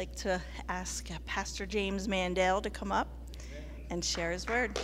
like to ask Pastor James Mandel to come up and share his word.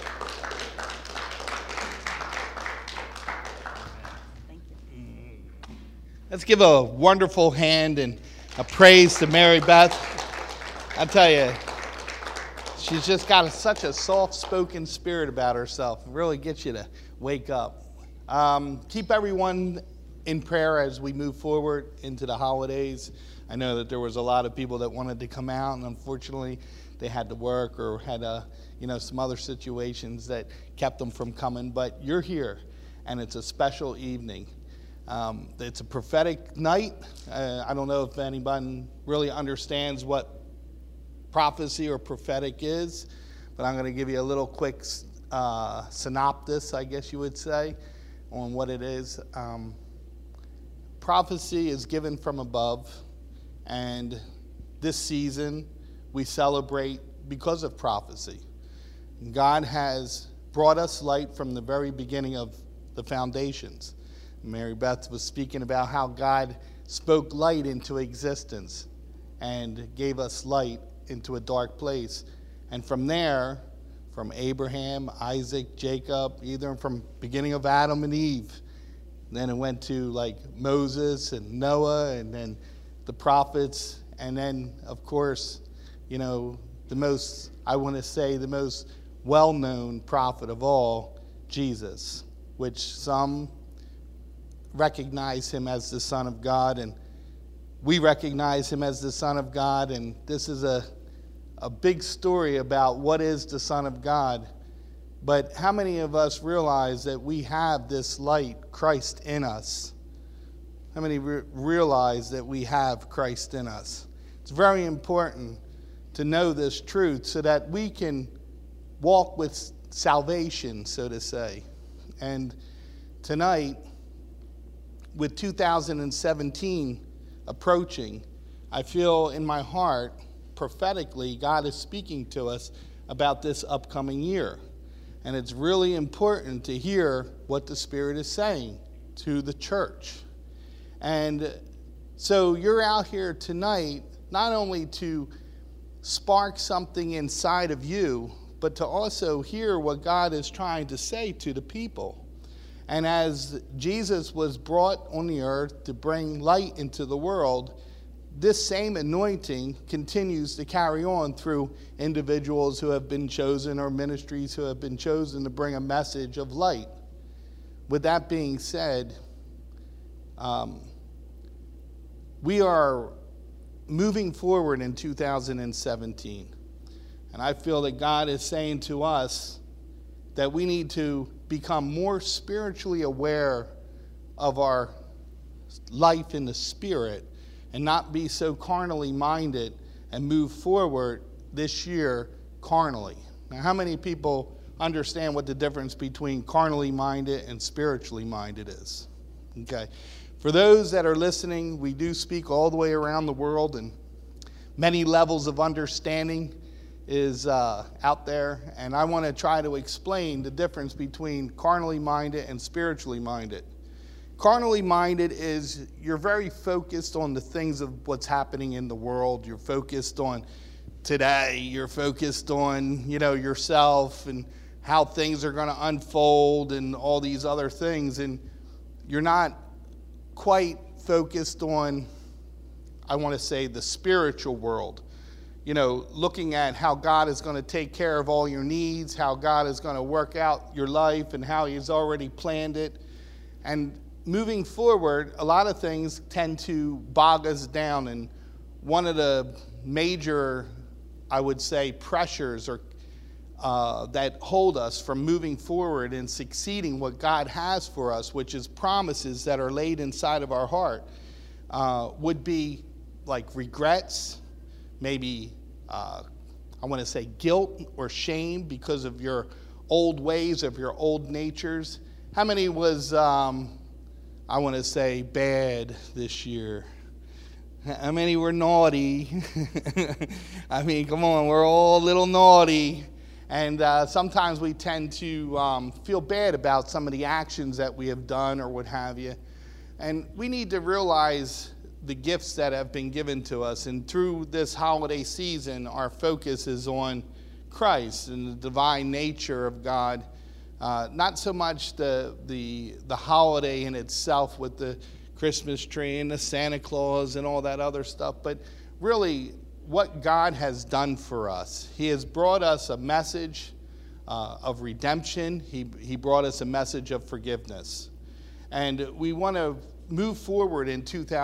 Thank you. Let's give a wonderful hand and a praise to Mary Beth. I tell you, she's just got such a soft-spoken spirit about herself. It really gets you to wake up. Keep everyone in prayer as we move forward into the holidays. I know that there was a lot of people that wanted to come out, and unfortunately they had to work or had some other situations that kept them from coming. But you're here, and it's a special evening. It's a prophetic night. I don't know if anyone really understands what prophecy or prophetic is, but I'm going to give you a little quick synopsis, I guess you would say, on what it is. Prophecy is given from above, and this season we celebrate because of prophecy. God has brought us light from the very beginning of the foundations. Mary Beth was speaking about how God spoke light into existence and gave us light into a dark place. And from there, from Abraham, Isaac, Jacob, either from beginning of Adam and Eve, then it went to like Moses and Noah and then the prophets. And then, of course, the most well-known prophet of all, Jesus, which some recognize him as the Son of God, and we recognize him as the Son of God. And this is a big story about what is the Son of God. But how many of us realize that we have this light, Christ, in us? How many realize that we have Christ in us? It's very important to know this truth so that we can walk with salvation, so to say. And tonight, with 2017 approaching, I feel in my heart, prophetically, God is speaking to us about this upcoming year. And it's really important to hear what the Spirit is saying to the church. And so you're out here tonight not only to spark something inside of you, but to also hear what God is trying to say to the people. And as Jesus was brought on the earth to bring light into the world, this same anointing continues to carry on through individuals who have been chosen or ministries who have been chosen to bring a message of light. With that being said, we are moving forward in 2017. And I feel that God is saying to us that we need to become more spiritually aware of our life in the Spirit and not be so carnally minded and move forward this year carnally. Now, how many people understand what the difference between carnally minded and spiritually minded is? Okay. For those that are listening, we do speak all the way around the world, and many levels of understanding is out there. And I want to try to explain the difference between carnally minded and spiritually minded. Carnally minded is you're very focused on the things of what's happening in the world. You're focused on today. You're focused on, yourself and how things are going to unfold and all these other things. And you're not quite focused on, I want to say, the spiritual world. Looking at how God is going to take care of all your needs, how God is going to work out your life and how He's already planned it. And moving forward, a lot of things tend to bog us down, and one of the major, I would say, pressures or that hold us from moving forward and succeeding what God has for us, which is promises that are laid inside of our heart, would be like regrets, maybe I want to say guilt or shame because of your old ways, of your old natures. How many was I want to say bad this year? How many were naughty? I mean, come on, we're all a little naughty. And sometimes we tend to feel bad about some of the actions that we have done or what have you. And we need to realize the gifts that have been given to us. And through this holiday season, our focus is on Christ and the divine nature of God. Not so much the holiday in itself with the Christmas tree and the Santa Claus and all that other stuff, but really what God has done for us. He has brought us a message of redemption. He brought us a message of forgiveness. And we want to move forward in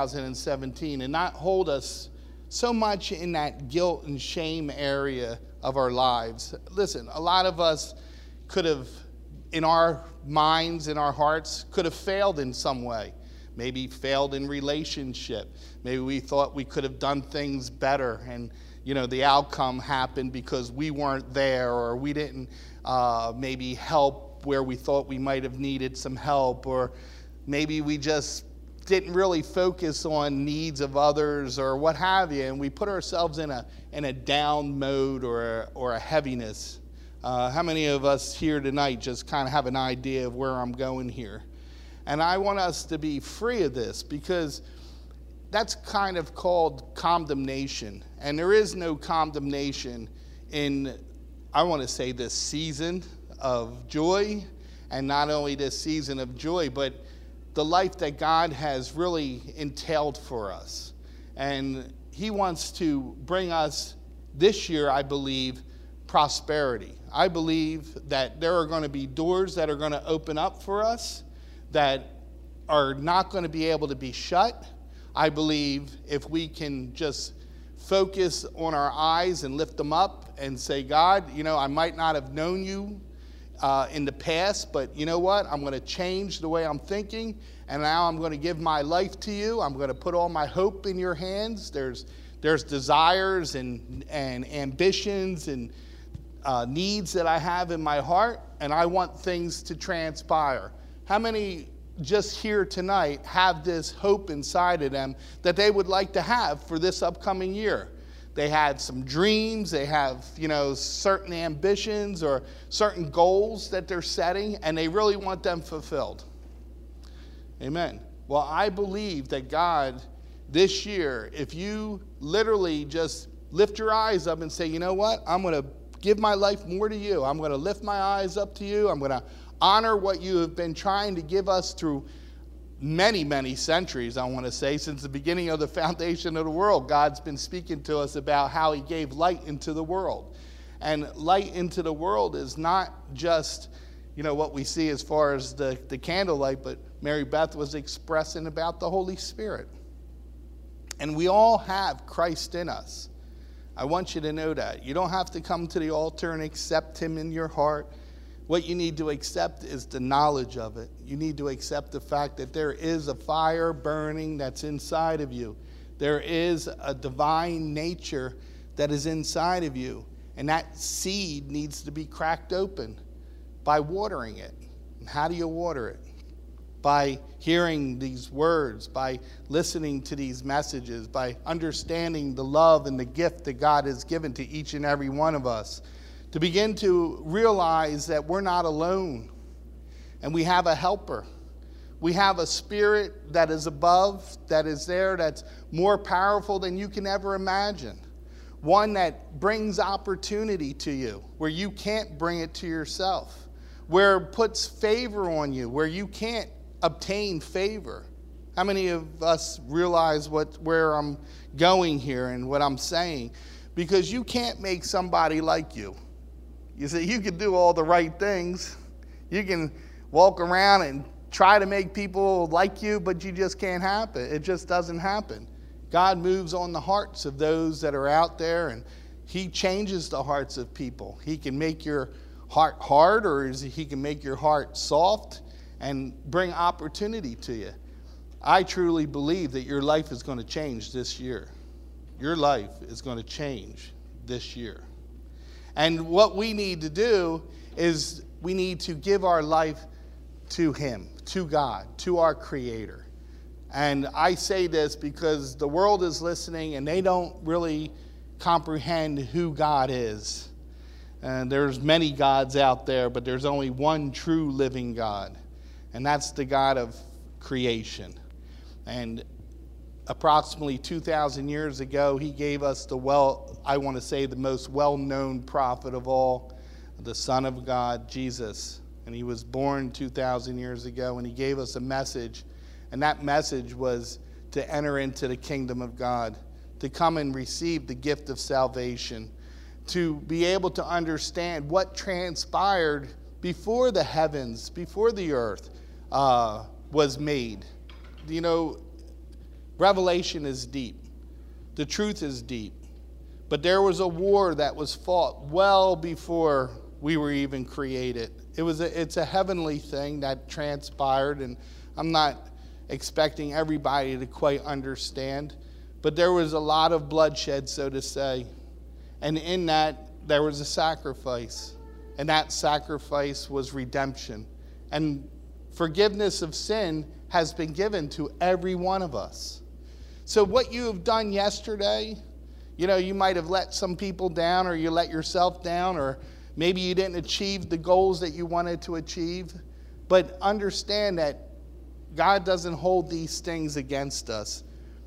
2017 and not hold us so much in that guilt and shame area of our lives. Listen, a lot of us could have, in our minds, in our hearts, could have failed in some way. Maybe failed in relationship. Maybe we thought we could have done things better, and the outcome happened because we weren't there, or we didn't maybe help where we thought we might have needed some help, or maybe we just didn't really focus on needs of others or what have you, and we put ourselves in a down mode or a heaviness. How many of us here tonight just kind of have an idea of where I'm going here? And I want us to be free of this, because that's kind of called condemnation. And there is no condemnation in, I want to say, this season of joy. And not only this season of joy, but the life that God has really entailed for us. And He wants to bring us this year, I believe, prosperity. I believe that there are going to be doors that are going to open up for us that are not going to be able to be shut. I believe if we can just focus on our eyes and lift them up and say, God, I might not have known you in the past, but you know what? I'm going to change the way I'm thinking, and now I'm going to give my life to you. I'm going to put all my hope in your hands. There's desires and ambitions and needs that I have in my heart, and I want things to transpire. How many just here tonight have this hope inside of them that they would like to have for this upcoming year? They had some dreams, they have, certain ambitions or certain goals that they're setting, and they really want them fulfilled. Amen. Well, I believe that God, this year, if you literally just lift your eyes up and say, you know what, I'm going to give my life more to you. I'm going to lift my eyes up to you. I'm going to honor what you have been trying to give us through many, many centuries, I want to say. Since the beginning of the foundation of the world, God's been speaking to us about how He gave light into the world. And light into the world is not just, what we see as far as the candlelight, but Mary Beth was expressing about the Holy Spirit. And we all have Christ in us. I want you to know that. You don't have to come to the altar and accept Him in your heart. What you need to accept is the knowledge of it. You need to accept the fact that there is a fire burning that's inside of you. There is a divine nature that is inside of you. And that seed needs to be cracked open by watering it. And how do you water it? By hearing these words, by listening to these messages, by understanding the love and the gift that God has given to each and every one of us. To begin to realize that we're not alone, and we have a helper. We have a spirit that is above, that is there, that's more powerful than you can ever imagine. One that brings opportunity to you where you can't bring it to yourself, where it puts favor on you where you can't obtain favor. How many of us realize where I'm going here and what I'm saying? Because you can't make somebody like you. You see, you can do all the right things. You can walk around and try to make people like you, but you just can't happen. It just doesn't happen. God moves on the hearts of those that are out there, and He changes the hearts of people. He can make your heart hard, or He can make your heart soft and bring opportunity to you. I truly believe that your life is going to change this year. Your life is going to change this year. And what we need to do is we need to give our life to Him, to God, to our Creator. And I say this because the world is listening and they don't really comprehend who God is. And there's many gods out there, but there's only one true living God. And that's the God of creation. And approximately 2,000 years ago, he gave us the most well-known prophet of all, the Son of God, Jesus. And he was born 2,000 years ago, and he gave us a message. And that message was to enter into the kingdom of God, to come and receive the gift of salvation, to be able to understand what transpired before the heavens, before the earth was made. You know, Revelation is deep. The truth is deep. But there was a war that was fought well before we were even created. It's a heavenly thing that transpired, and I'm not expecting everybody to quite understand. But there was a lot of bloodshed, so to say. And in that, there was a sacrifice. And that sacrifice was redemption. And forgiveness of sin has been given to every one of us. So what you have done yesterday, you know, you might have let some people down, or you let yourself down, or maybe you didn't achieve the goals that you wanted to achieve. But understand that God doesn't hold these things against us.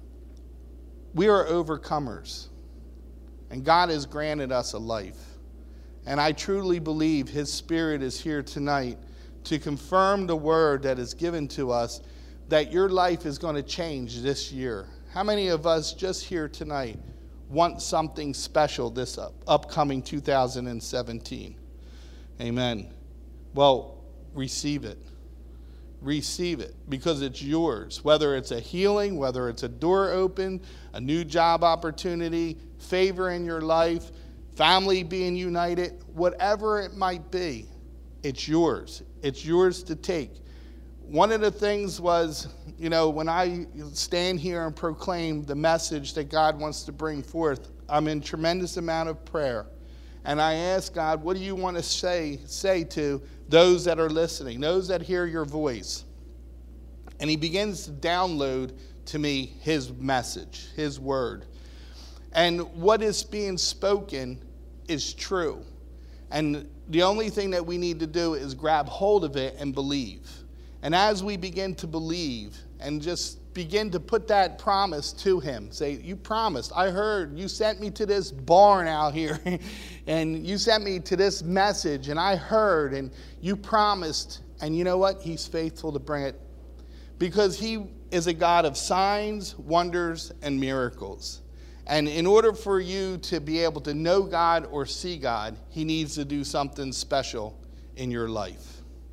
We are overcomers. And God has granted us a life. And I truly believe his Spirit is here tonight to confirm the word that is given to us, that your life is going to change this year. How many of us just here tonight want something special this upcoming 2017? Amen. Well, receive it. Receive it, because it's yours. Whether it's a healing, whether it's a door open, a new job opportunity, favor in your life, family being united, whatever it might be, it's yours. It's yours to take. One of the things was, you know, when I stand here and proclaim the message that God wants to bring forth, I'm in tremendous amount of prayer. And I ask God, what do you want to say to those that are listening, those that hear your voice? And he begins to download to me his message, his word. And what is being spoken is true. And the only thing that we need to do is grab hold of it and believe. And as we begin to believe and just begin to put that promise to him, say, you promised, I heard, you sent me to this barn out here, and you sent me to this message, and I heard, and you promised, and you know what? He's faithful to bring it, because he is a God of signs, wonders, and miracles. And in order for you to be able to know God or see God, he needs to do something special in your life.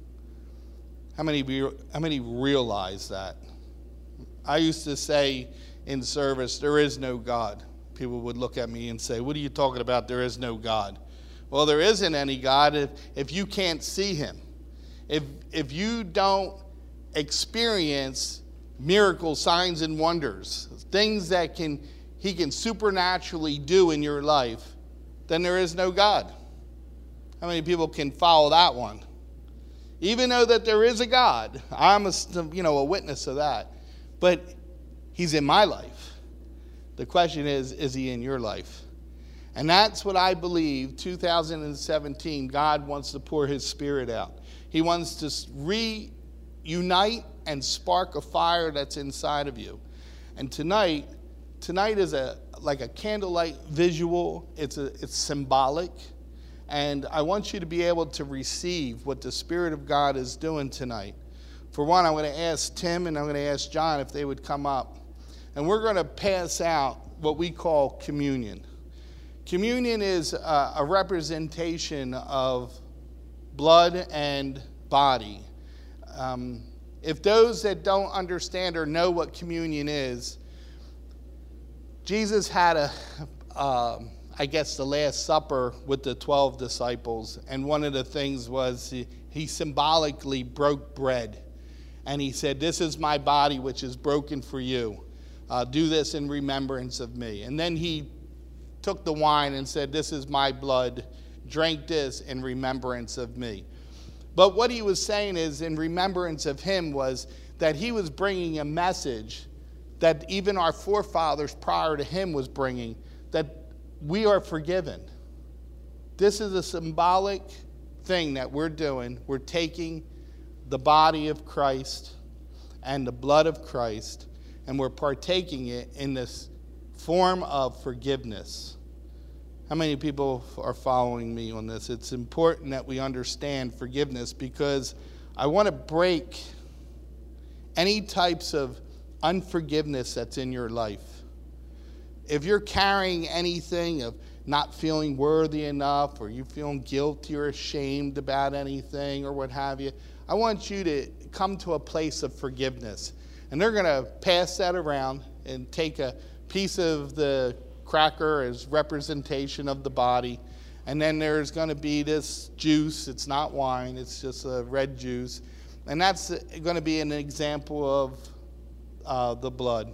How many realize that? I used to say in service, there is no God. People would look at me and say, what are you talking about? There is no God. Well, there isn't any God if you can't see him. If you don't experience miracles, signs, and wonders, things that he can supernaturally do in your life, then there is no God. How many people can follow that one? Even though that there is a God, I'm a witness of that. But he's in my life. The question is he in your life? And that's what I believe 2017, God wants to pour his Spirit out. He wants to reunite and spark a fire that's inside of you. And tonight is like a candlelight visual. It's symbolic. And I want you to be able to receive what the Spirit of God is doing tonight. For one, I'm going to ask Tim and I'm going to ask John if they would come up. And we're going to pass out what we call communion. Communion is a representation of blood and body. If those that don't understand or know what communion is, Jesus had the Last Supper with the 12 disciples. And one of the things was he symbolically broke bread. And he said, this is my body which is broken for you. Do this in remembrance of me. And then he took the wine and said, this is my blood. Drink this in remembrance of me. But what he was saying is, in remembrance of him, was that he was bringing a message that even our forefathers prior to him was bringing, that we are forgiven. This is a symbolic thing that we're doing. We're taking the body of Christ and the blood of Christ, and we're partaking it in this form of forgiveness. How many people are following me on this? It's important that we understand forgiveness, because I want to break any types of unforgiveness that's in your life. If you're carrying anything of not feeling worthy enough, or you feeling guilty or ashamed about anything or what have you, I want you to come to a place of forgiveness. And they're going to pass that around and take a piece of the cracker as representation of the body. And then there's going to be this juice. It's not wine. It's just a red juice. And that's going to be an example of the blood.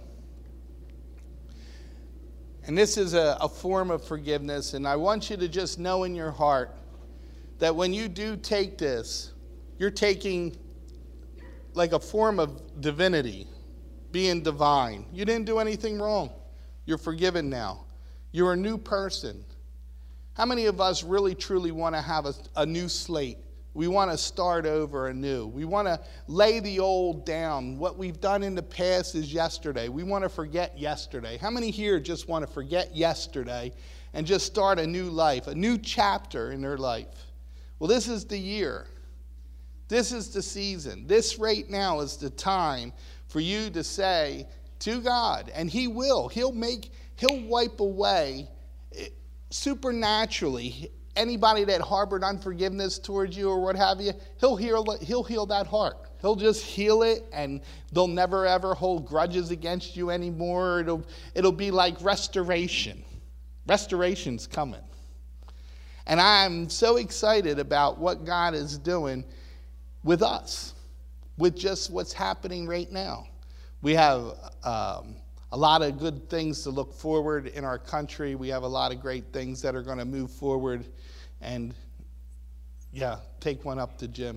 And this is a form of forgiveness. And I want you to just know in your heart that when you do take this, you're taking like a form of divinity, being divine. You didn't do anything wrong. You're forgiven now. You're a new person. How many of us really truly want to have a new slate? We want to start over anew. We want to lay the old down. What we've done in the past is yesterday. We want to forget yesterday. How many here just want to forget yesterday and just start a new life, a new chapter in their life? Well, this is the year. This is the season. This right now is the time for you to say to God, and He will. He'll wipe away supernaturally anybody that harbored unforgiveness towards you or what have you. He'll heal that heart. He'll just heal it, and they'll never ever hold grudges against you anymore. It'll be like restoration. Restoration's coming. And I'm so excited about what God is doing with us, with just what's happening right now. We have a lot of good things to look forward in our country. We have a lot of great things that are going to move forward. And yeah, take one up to Jim.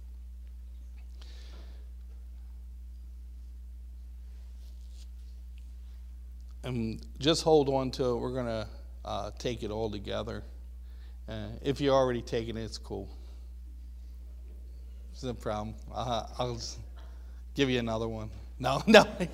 And just hold on to it. We're going to take it all together. If you're already taking it, it's cool. It's no problem. I'll just give you another one. No.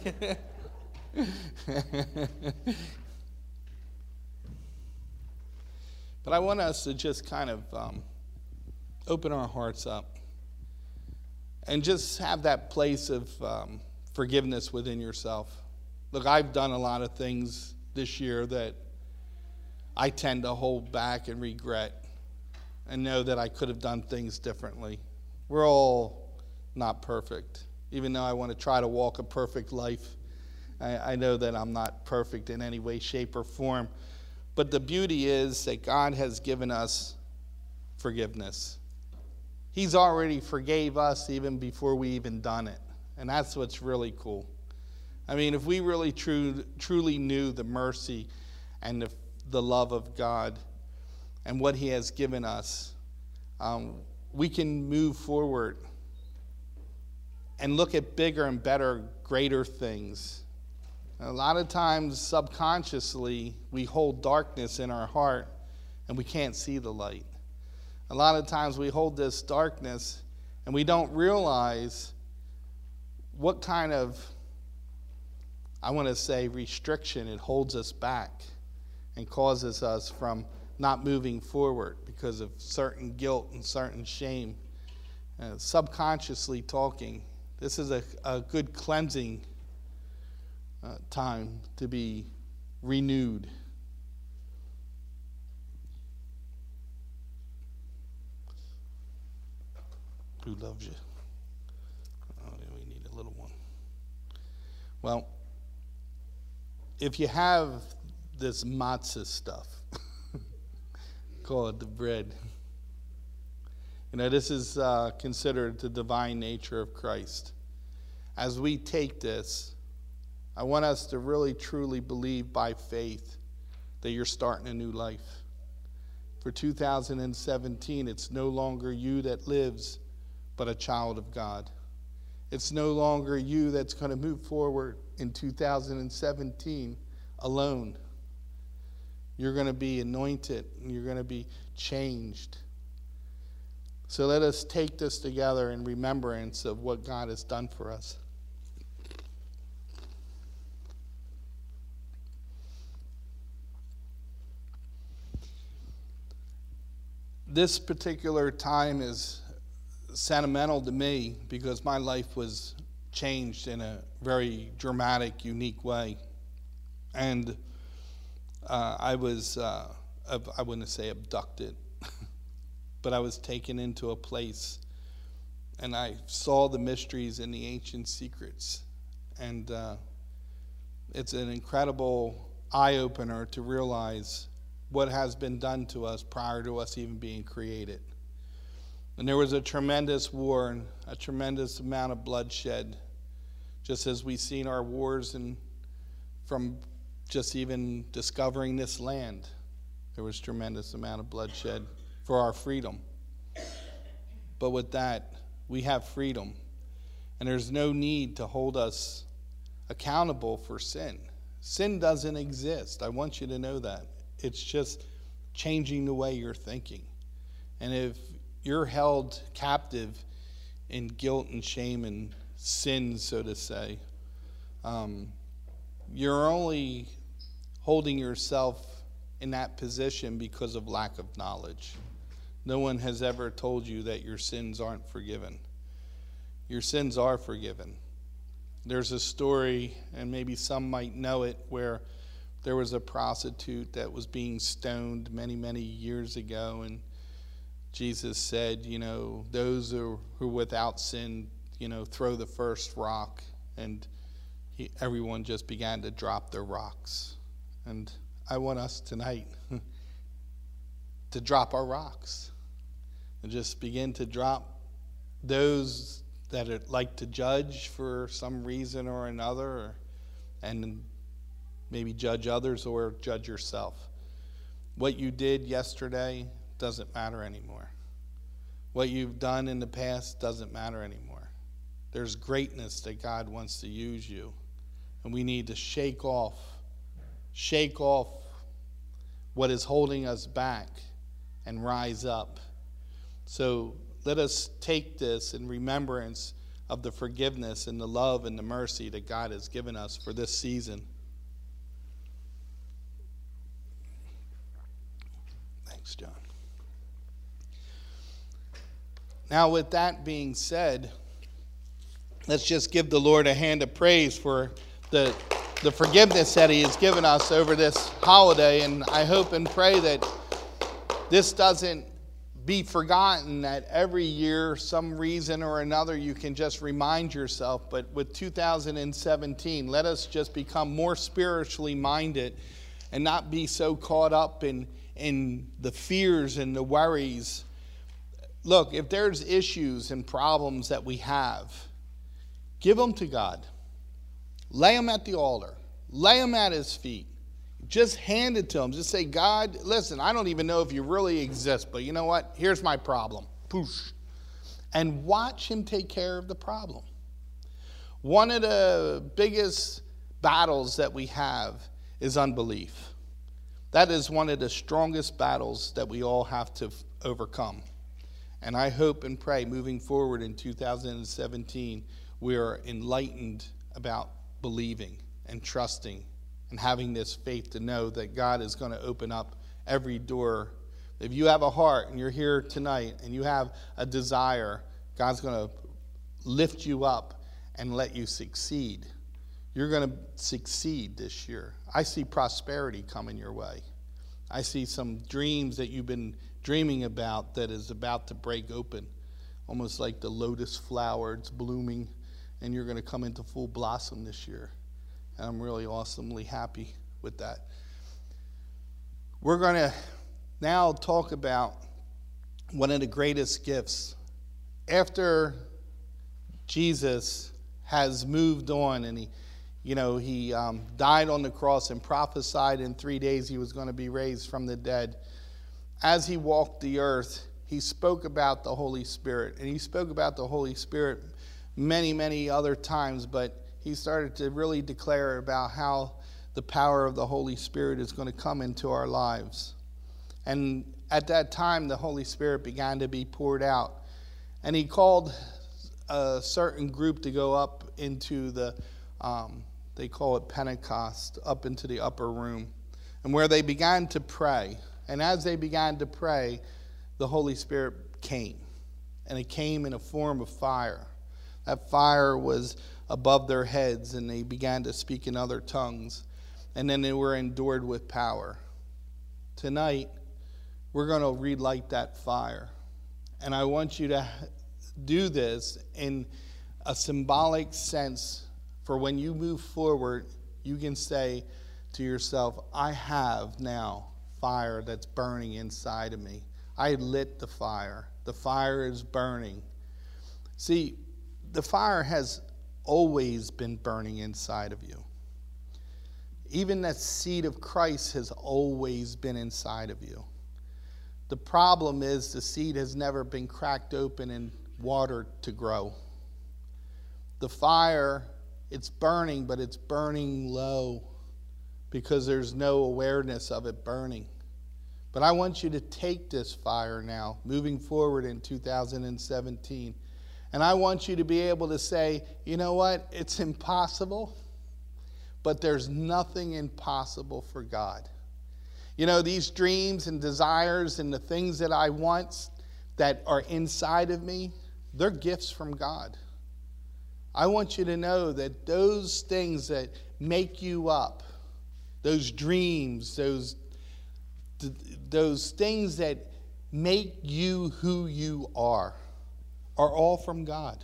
But I want us to just kind of open our hearts up and just have that place of forgiveness within yourself. Look, I've done a lot of things this year that I tend to hold back and regret and know that I could have done things differently. We're all not perfect. Even though I want to try to walk a perfect life, I know that I'm not perfect in any way, shape, or form. But the beauty is that God has given us forgiveness. He's already forgave us even before we even done it. And that's what's really cool. I mean, if we really truly knew the mercy and the love of God and what He has given us, we can move forward and look at bigger and better, greater things. A lot of times, subconsciously, we hold darkness in our heart and we can't see the light. A lot of times we hold this darkness and we don't realize what kind of, I want to say, restriction it holds us back and causes us from not moving forward because of certain guilt and certain shame. Subconsciously talking, this is a good cleansing time to be renewed. Who loves you? Oh, we need a little one. Well, if you have this matzah stuff, call it the bread. You know, this is considered the divine nature of Christ. As we take this, I want us to really truly believe by faith that you're starting a new life. For 2017, it's no longer you that lives, but a child of God. It's no longer you that's going to move forward in 2017 alone. You're going to be anointed and you're going to be changed. So let us take this together in remembrance of what God has done for us. this particular time is sentimental to me because my life was changed in a very dramatic, unique way. And I was, I wouldn't say abducted, but I was taken into a place and I saw the mysteries and the ancient secrets. And it's an incredible eye-opener to realize what has been done to us prior to us even being created. And there was a tremendous war and a tremendous amount of bloodshed, just as we've seen our wars and from just even discovering this land. There was a tremendous amount of bloodshed for our freedom. But with that, we have freedom. And there's no need to hold us accountable for sin. Sin doesn't exist. I want you to know that. It's just changing the way you're thinking. And if you're held captive in guilt and shame and sin, so to say, you're only holding yourself in that position because of lack of knowledge. No one has ever told you that your sins aren't forgiven. Your sins are forgiven. There's a story, and maybe some might know it, where there was a prostitute that was being stoned many, many years ago, and Jesus said, those who are without sin, throw the first rock, and everyone just began to drop their rocks. And I want us tonight to drop our rocks and just begin to drop those that like to judge for some reason or another, and maybe judge others or judge yourself. What you did yesterday doesn't matter anymore. What you've done in the past doesn't matter anymore. There's greatness that God wants to use you, and we need to shake off what is holding us back and rise up. So let us take this in remembrance of the forgiveness and the love and the mercy that God has given us for this season. Thanks, John. Now, with that being said, let's just give the Lord a hand of praise for the forgiveness that He has given us over this holiday. And I hope and pray that this doesn't be forgotten, that every year, some reason or another, you can just remind yourself. But with 2017, let us just become more spiritually minded and not be so caught up in the fears and the worries. Look, if there's issues and problems that we have, give them to God. Lay them at the altar. Lay them at His feet. Just hand it to Him. Just say, God, listen, I don't even know if you really exist, but you know what? Here's my problem. Poosh. And watch Him take care of the problem. One of the biggest battles that we have is unbelief. That is one of the strongest battles that we all have to overcome. And I hope and pray moving forward in 2017, we are enlightened about believing and trusting and having this faith to know that God is going to open up every door. If you have a heart and you're here tonight and you have a desire, God's going to lift you up and let you succeed. You're going to succeed this year. I see prosperity coming your way. I see some dreams that you've been dreaming about that is about to break open, almost like the lotus flower. It's blooming, and you're going to come into full blossom this year. And I'm really awesomely happy with that. We're going to now talk about one of the greatest gifts. After Jesus has moved on and he died on the cross and prophesied in 3 days he was going to be raised from the dead. As he walked the earth, he spoke about the Holy Spirit. And he spoke about the Holy Spirit many, many other times, but he started to really declare about how the power of the Holy Spirit is going to come into our lives. And at that time, the Holy Spirit began to be poured out. And he called a certain group to go up into the, they call it Pentecost, up into the upper room, and where they began to pray. And as they began to pray, the Holy Spirit came. And it came in a form of fire. That fire was above their heads, and they began to speak in other tongues. And then they were endued with power. Tonight, we're going to relight that fire. And I want you to do this in a symbolic sense for when you move forward, you can say to yourself, I have now fire that's burning inside of me. I lit the fire. The fire is burning. See, the fire has always been burning inside of you. Even that seed of Christ has always been inside of you. The problem is the seed has never been cracked open and watered to grow. The fire, it's burning, but it's burning low because there's no awareness of it burning. But I want you to take this fire now, moving forward in 2017. And I want you to be able to say, you know what? It's impossible, but there's nothing impossible for God. You know, these dreams and desires and the things that I want that are inside of me, they're gifts from God. I want you to know that those things that make you up, those dreams, those things that make you who you are all from God.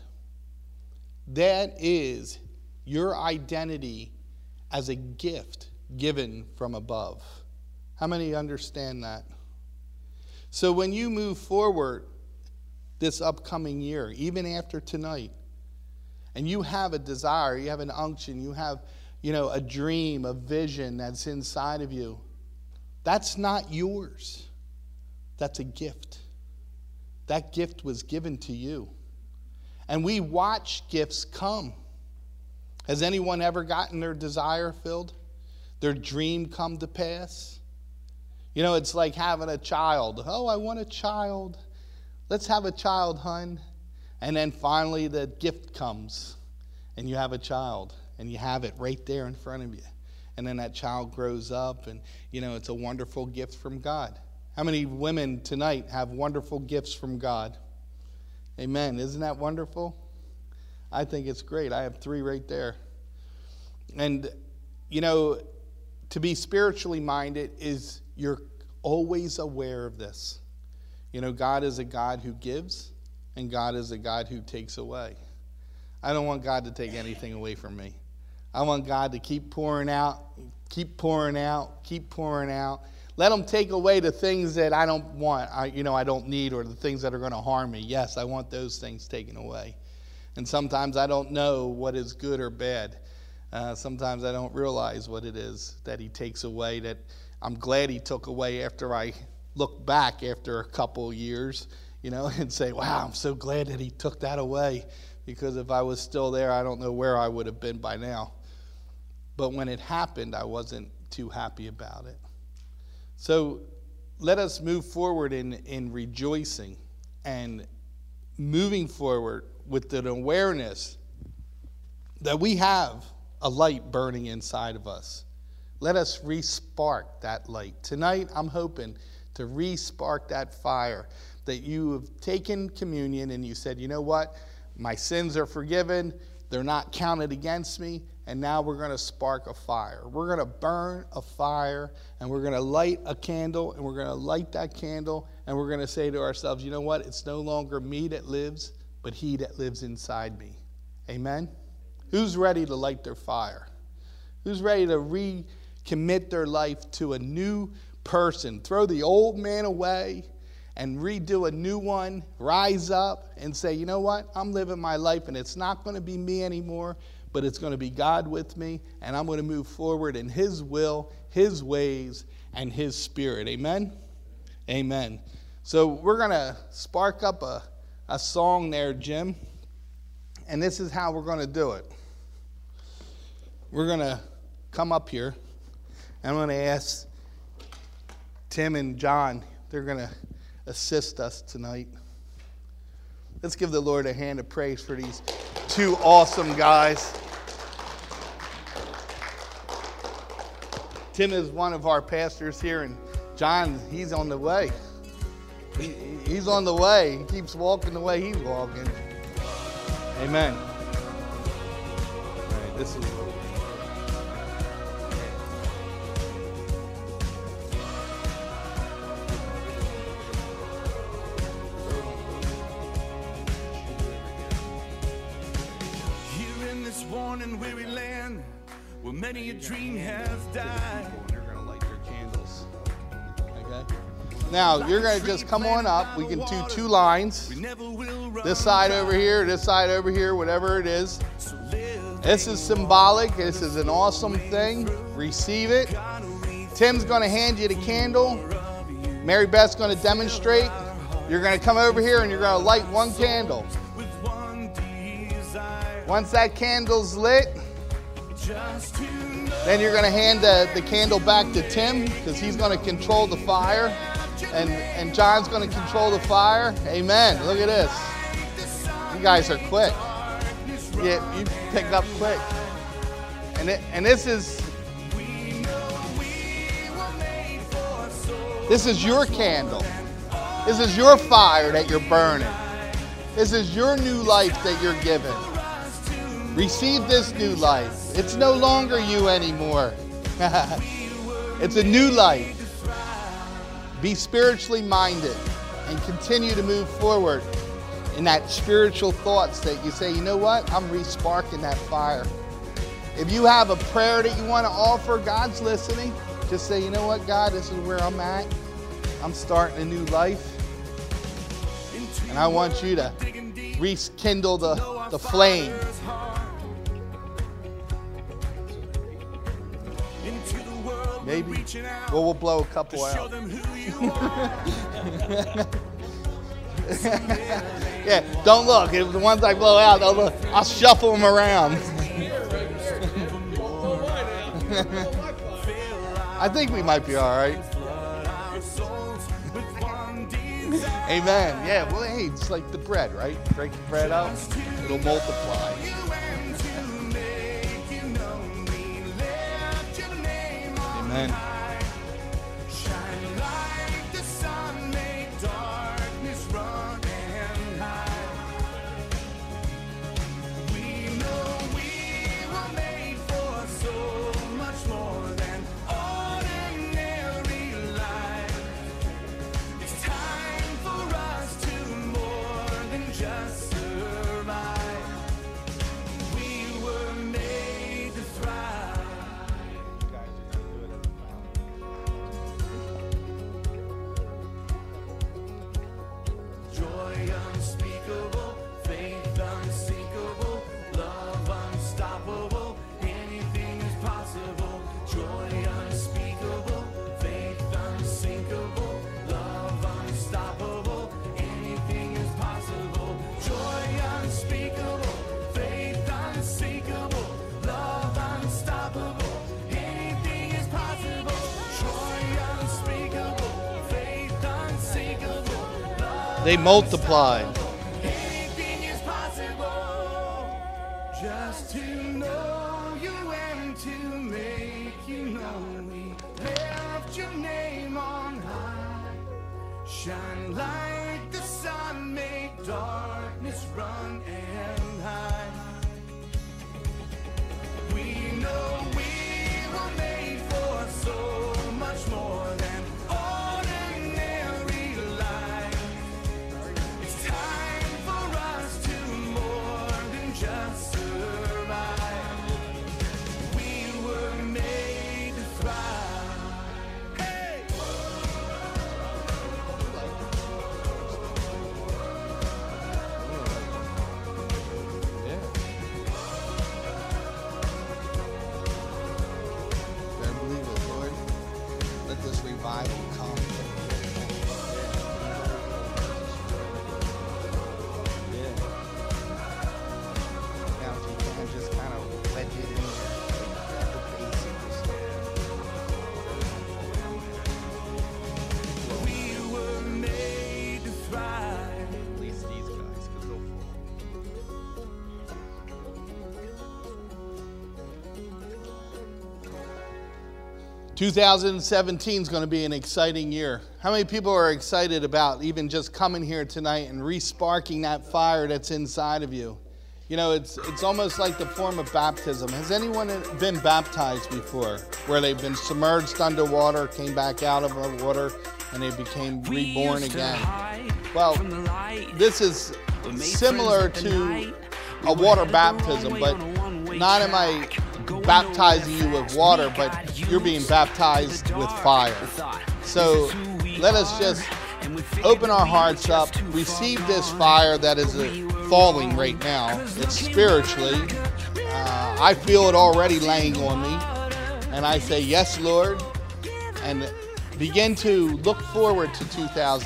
That is your identity as a gift given from above. How many understand that? So when you move forward this upcoming year, even after tonight, and you have a desire, you have an unction, you have, a dream, a vision that's inside of you, that's not yours. That's a gift. That gift was given to you. And we watch gifts come. Has anyone ever gotten their desire filled? Their dream come to pass? It's like having a child. Oh, I want a child. Let's have a child, hun. And then finally the gift comes and you have a child and you have it right there in front of you. And then that child grows up and, it's a wonderful gift from God. How many women tonight have wonderful gifts from God? Amen. Isn't that wonderful? I think it's great. I have 3 right there. And, to be spiritually minded is you're always aware of this. God is a God who gives, and God is a God who takes away. I don't want God to take anything away from me. I want God to keep pouring out, keep pouring out, keep pouring out. Let him take away the things that I don't want, I don't need, or the things that are going to harm me. Yes, I want those things taken away. And sometimes I don't know what is good or bad. Sometimes I don't realize what it is that he takes away, that I'm glad he took away after I look back after a couple of years, and say, wow, I'm so glad that he took that away, because if I was still there, I don't know where I would have been by now. But when it happened, I wasn't too happy about it. So let us move forward in rejoicing and moving forward with an awareness that we have a light burning inside of us. Let us re-spark that light. Tonight, I'm hoping to re-spark that fire, that you have taken communion and you said, you know what? My sins are forgiven. They're not counted against me. And now we're going to spark a fire. We're going to burn a fire, and we're going to light a candle, and we're going to light that candle, and we're going to say to ourselves, you know what? It's no longer me that lives, but he that lives inside me. Amen? Who's ready to light their fire? Who's ready to recommit their life to a new person? Throw the old man away and redo a new one. Rise up and say, you know what? I'm living my life, and it's not going to be me anymore, but it's going to be God with me, and I'm going to move forward in his will, his ways, and his spirit. Amen? Amen. So we're going to spark up a song there, Jim, and this is how we're going to do it. We're going to come up here, and I'm going to ask Tim and John, they're going to assist us tonight. Let's give the Lord a hand of praise for these 2 awesome guys. Tim is one of our pastors here, and John, he's on the way. He's on the way. He keeps walking the way he's walking. Amen. All right, this is. Here in this worn and weary land, where many a dream has died. You're going to light your candles. Okay? Now, you're going to just come on up. We can do 2 lines. This side over here, whatever it is. This is symbolic. This is an awesome thing. Receive it. Tim's going to hand you the candle. Mary Beth's going to demonstrate. You're going to come over here and you're going to light 1 candle. Once that candle's lit, then you're going to hand the candle back to Tim because he's going to control the fire. And John's going to control the fire. Amen. Look at this. You guys are quick. Yeah, you picked up quick. And this is your candle. This is your fire that you're burning. This is your new life that you're given. Receive this new life. It's no longer you anymore. It's a new life. Be spiritually minded and continue to move forward in that spiritual thoughts that you say, you know what? I'm re-sparking that fire. If you have a prayer that you want to offer, God's listening. Just say, you know what, God, this is where I'm at. I'm starting a new life. And I want you to rekindle the flame. Maybe. Well, we'll blow a couple out. Yeah, don't look. If the ones I blow out, don't look. I'll shuffle them around. I think we might be all right. Amen. Yeah, well, hey, it's like the bread, right? Break the bread up, it'll multiply. Amen. Shine like the sun, make darkness run and hide. We know we were made for so much more than ordinary life. It's time for us to more than just survive. We were made to thrive. Joy unspeakable, faith unsinkable, love unstoppable, anything is possible. Joy unspeakable, faith unsinkable, love unstoppable, anything is possible. Joy unspeakable, faith unsinkable, love unstoppable, anything is possible. Joy unspeakable, faith unsinkable. They multiplied. Anything is possible. Just to know you and to make you know we lift your name on high. Shine like the sun, make darkness run and hide. We know we were made for so much more than ordinary life. It's time for us to more than just survive. We were made to thrive. Hey! 2017 is going to be an exciting year. How many people are excited about even just coming here tonight and re-sparking that fire that's inside of you? You know, it's almost like the form of baptism. Has anyone been baptized before, where they've been submerged underwater, came back out of the water, and they became reborn again? Well, this is similar to a water baptism, but not am I baptizing you with water, but you're being baptized with fire. So let us just open our hearts up, receive this fire that is falling right now. It's spiritually. I feel it already laying on me. And I say, yes, Lord. And begin to look forward to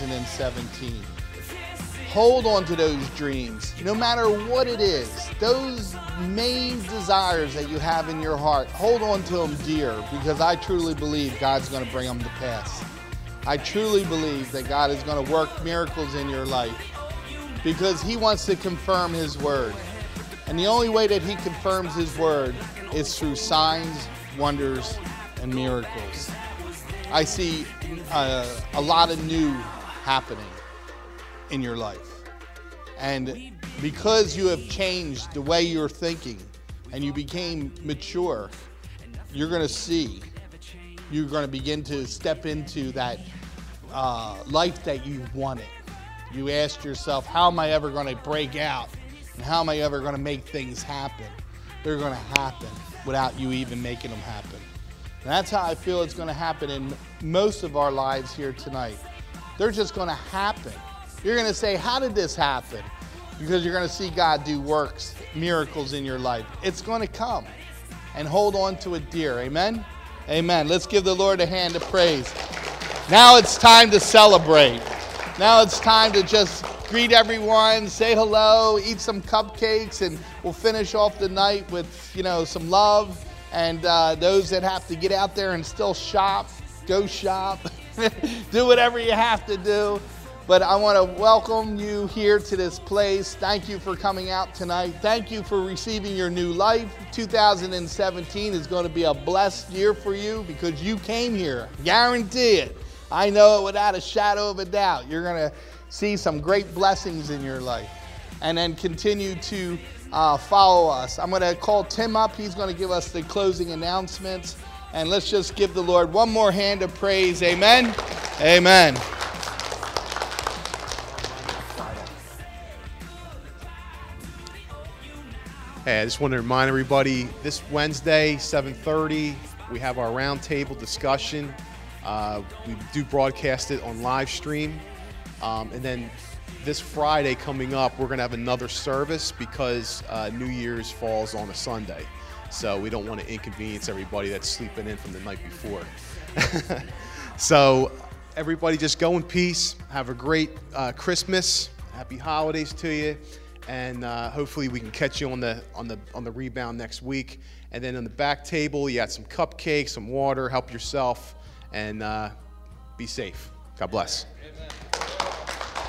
2017. Hold on to those dreams, no matter what it is. Those main desires that you have in your heart, hold on to them dear, because I truly believe God's going to bring them to pass. I truly believe that God is going to work miracles in your life because He wants to confirm His word. And the only way that He confirms His word is through signs, wonders, and miracles. I see a lot of new happening in your life. And because you have changed the way you're thinking and you became mature, you're going to see, you're going to begin to step into that life that you wanted. You asked yourself, how am I ever going to break out? And how am I ever going to make things happen? They're going to happen without you even making them happen. And that's how I feel it's going to happen in most of our lives here tonight. They're just going to happen. You're going to say, how did this happen? Because you're going to see God do works, miracles in your life. It's going to come. And hold on to it dear. Amen? Amen. Let's give the Lord a hand of praise. Now it's time to celebrate. Now it's time to just greet everyone, say hello, eat some cupcakes, and we'll finish off the night with, you know, some love. And those that have to get out there and still shop, go shop. Do whatever you have to do. But I want to welcome you here to this place. Thank you for coming out tonight. Thank you for receiving your new life. 2017 is going to be a blessed year for you because you came here. Guarantee it. I know it without a shadow of a doubt. You're going to see some great blessings in your life. And then continue to follow us. I'm going to call Tim up. He's going to give us the closing announcements. And let's just give the Lord one more hand of praise. Amen. Amen. Hey, I just want to remind everybody, this Wednesday, 7:30, we have our roundtable discussion. We do broadcast it on live stream. And then this Friday coming up, we're going to have another service because New Year's falls on a Sunday. So we don't want to inconvenience everybody that's sleeping in from the night before. So everybody just go in peace. Have a great Christmas. Happy holidays to you. And hopefully we can catch you on the rebound next week. And then on the back table, you got some cupcakes, some water. Help yourself, and be safe. God bless. Amen.